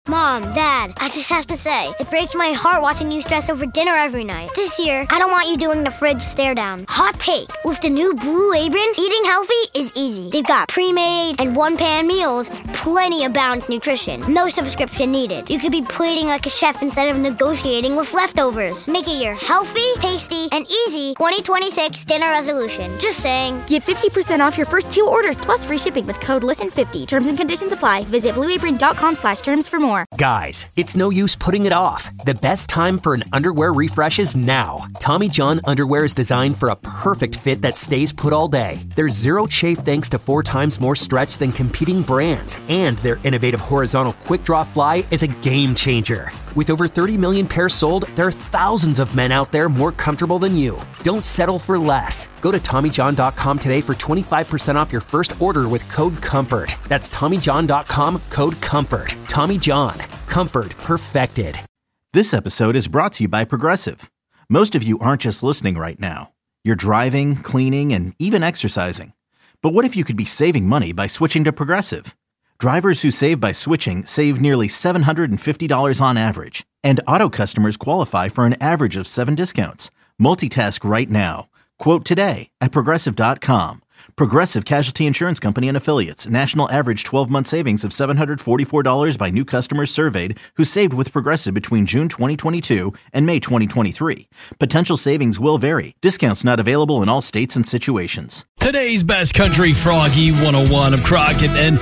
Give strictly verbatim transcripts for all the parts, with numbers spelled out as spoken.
Mom, Dad, I just have to say, it breaks my heart watching you stress over dinner every night. This year, I don't want you doing the fridge stare down. Hot take, with the new Blue Apron, eating healthy is easy. They've got pre-made and one-pan meals with plenty of balanced nutrition. No subscription needed. You could be plating like a chef instead of negotiating with leftovers. Make it your healthy, tasty, and easy twenty twenty-six dinner resolution. Just saying. Get fifty percent off your first two orders plus free shipping with code listen fifty. Terms and conditions apply. Visit blueapron.com slash terms for more. Guys, it's no use putting it off. The best time for an underwear refresh is now. Tommy John underwear is designed for a perfect fit that stays put all day. There's zero chafe thanks to four times more stretch than competing brands. And their innovative horizontal quick draw fly is a game changer. With over thirty million pairs sold, there are thousands of men out there more comfortable than you. Don't settle for less. Go to Tommy John dot com today for twenty-five percent off your first order with code COMFORT. That's Tommy John dot com, code COMFORT. Tommy John. Comfort perfected. This episode is brought to you by Progressive. Most of you aren't just listening right now. You're driving, cleaning, and even exercising. But what if you could be saving money by switching to Progressive? Drivers who save by switching save nearly seven hundred fifty dollars on average. And auto customers qualify for an average of seven discounts. Multitask right now. Quote today at Progressive dot com. Progressive Casualty Insurance Company and Affiliates. National average twelve-month savings of seven hundred forty-four dollars by new customers surveyed who saved with Progressive between June twenty twenty-two and May twenty twenty-three. Potential savings will vary. Discounts not available in all states and situations. Today's Best Country Froggy one oh one of Crockett. And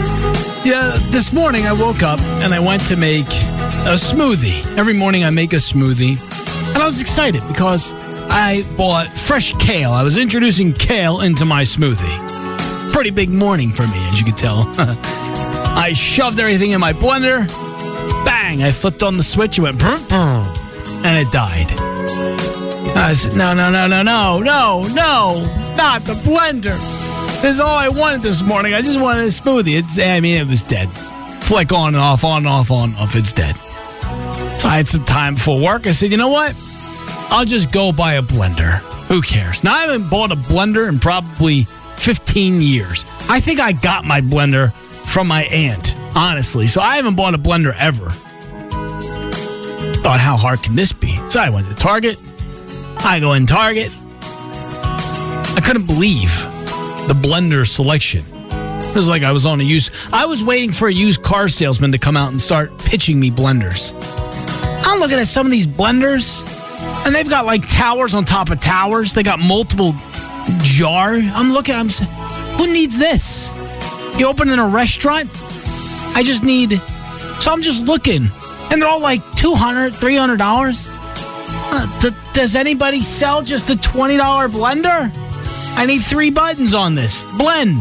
yeah, this morning I woke up and I went to make a smoothie. Every morning I make a smoothie. And I was excited because I bought fresh kale. I was introducing kale into my smoothie. Pretty big morning for me, as you can tell. I shoved everything in my blender. Bang! I flipped on the switch. It went brr, brr, and it died. I said, no, no, no, no, no, no, no, not the blender. This is all I wanted this morning. I just wanted a smoothie. It's, I mean, it was dead. Flick on and off, on and off, on and off. It's dead. So I had some time before work. I said, you know what? I'll just go buy a blender. Who cares? Now, I haven't bought a blender in probably fifteen years. I think I got my blender from my aunt, honestly. So I haven't bought a blender ever. Thought, how hard can this be? So I went to Target. I go in Target. I couldn't believe the blender selection. It was like I was on a used... I was waiting for a used car salesman to come out and start pitching me blenders. I'm looking at some of these blenders... And they've got like towers on top of towers. They got multiple jar. I'm looking, I'm saying, who needs this? You open in a restaurant? I just need, so I'm just looking. And they're all like two hundred dollars, three hundred dollars. Uh, d- does anybody sell just a twenty dollars blender? I need three buttons on this. Blend.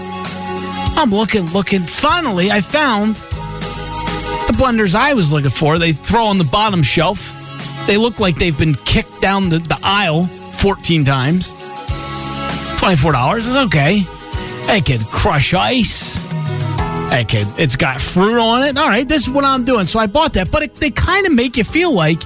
I'm looking, looking. Finally, I found the blenders I was looking for. They throw on the bottom shelf. They look like they've been kicked down the, the aisle fourteen times. twenty-four dollars is okay. It can crush ice. It can, it's got fruit on it. All right, this is what I'm doing. So I bought that. But it, they kind of make you feel like,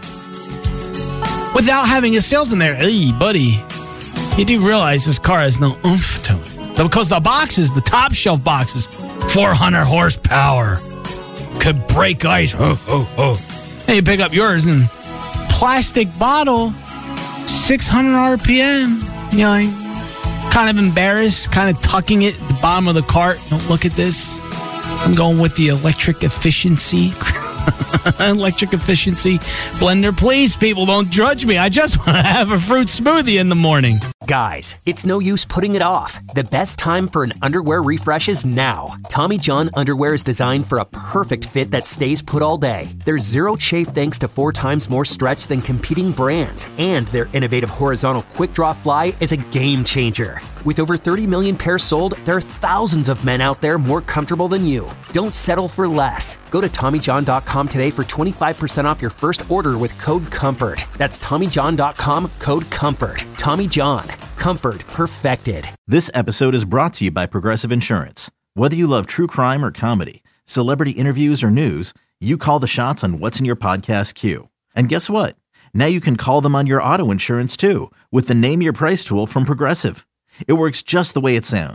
without having a salesman there, hey, buddy, you do realize this car has no oomph to it. Because the boxes, the top shelf boxes, four hundred horsepower, could break ice. Oh, oh, oh. And you pick up yours and plastic bottle, six hundred R P M. You know, like, kind of embarrassed, kind of tucking it at the bottom of the cart. Don't look at this. I'm going with the electric efficiency. Electric efficiency blender. Please, people, don't judge me. I just want to have a fruit smoothie in the morning. Guys, it's no use putting it off. The best time for an underwear refresh is now. Tommy John underwear is designed for a perfect fit that stays put all day. There's zero chafe thanks to four times more stretch than competing brands. And their innovative horizontal quick draw fly is a game changer. With over thirty million pairs sold, there are thousands of men out there more comfortable than you. Don't settle for less. Go to Tommy John dot com today for twenty-five percent off your first order with code COMFORT. That's Tommy John dot com, code COMFORT. Tommy John. Comfort perfected. This episode is brought to you by Progressive Insurance. Whether you love true crime or comedy, celebrity interviews or news, you call the shots on what's in your podcast queue. And guess what? Now you can call them on your auto insurance too with the Name Your Price tool from Progressive. It works just the way it sounds.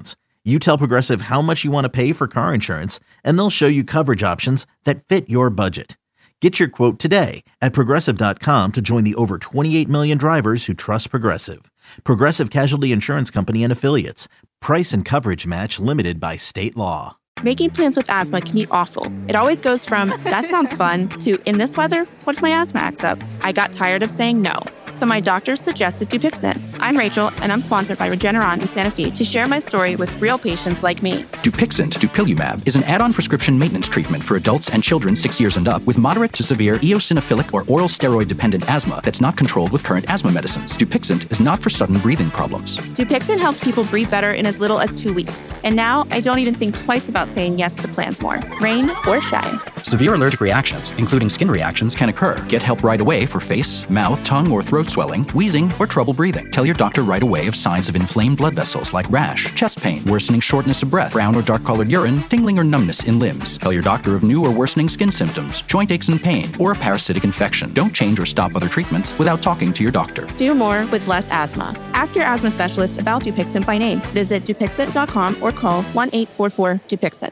You tell Progressive how much you want to pay for car insurance, and they'll show you coverage options that fit your budget. Get your quote today at Progressive dot com to join the over twenty-eight million drivers who trust Progressive. Progressive Casualty Insurance Company and Affiliates. Price and coverage match limited by state law. Making plans with asthma can be awful. It always goes from, that sounds fun, to, in this weather, what if my asthma acts up? I got tired of saying no, so my doctor suggested Dupixent. I'm Rachel, and I'm sponsored by Regeneron in Santa Fe to share my story with real patients like me. Dupixent, dupilumab, is an add-on prescription maintenance treatment for adults and children six years and up with moderate to severe eosinophilic or oral steroid-dependent asthma that's not controlled with current asthma medicines. Dupixent is not for sudden breathing problems. Dupixent helps people breathe better in as little as two weeks. And now, I don't even think twice about saying yes to plans more, rain or shine. Severe allergic reactions, including skin reactions, can occur. Get help right away for face, mouth, tongue, or throat swelling, wheezing, or trouble breathing. Tell your doctor right away of signs of inflamed blood vessels like rash, chest pain, worsening shortness of breath, brown or dark-colored urine, tingling or numbness in limbs. Tell your doctor of new or worsening skin symptoms, joint aches and pain, or a parasitic infection. Don't change or stop other treatments without talking to your doctor. Do more with less asthma. Ask your asthma specialist about Dupixent by name. Visit Dupixent dot com or call one eight four four Dupixent.